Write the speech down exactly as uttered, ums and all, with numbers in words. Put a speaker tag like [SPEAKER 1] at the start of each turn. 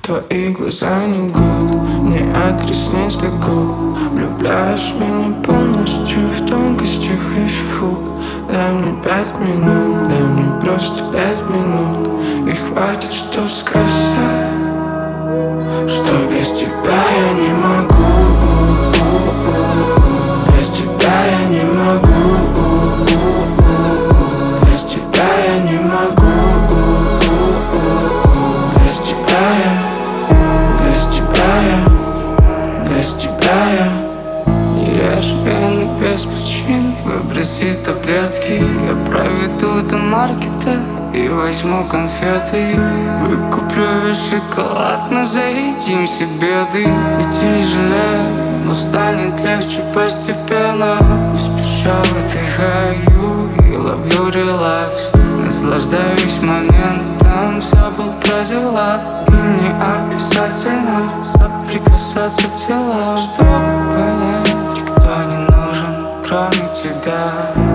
[SPEAKER 1] Твои глаза не лгут, ни от ресниц до губ. Влюбляешь меня полностью в тонкостях и шагу. Дай мне пять минут, дай мне просто пять минут. И хватит, чтоб сказать, что без тебя я не могу. Без тебя я не могу. Без тебя я не могу. Без тебя я, без тебя я, без тебя я. Не режь вены без причины, выброси таблетки. Я проведу до маркета и возьму конфеты. Выкуплю весь шоколад, мы заедим все беды. И тяжелее, но станет легче постепенно. Не спеша выдыхаю и ловлю релакс. Наслаждаюсь моментом, забыл про дела. И не обязательно соприкасаться тела, чтобы понять, никто не нужен, кроме тебя.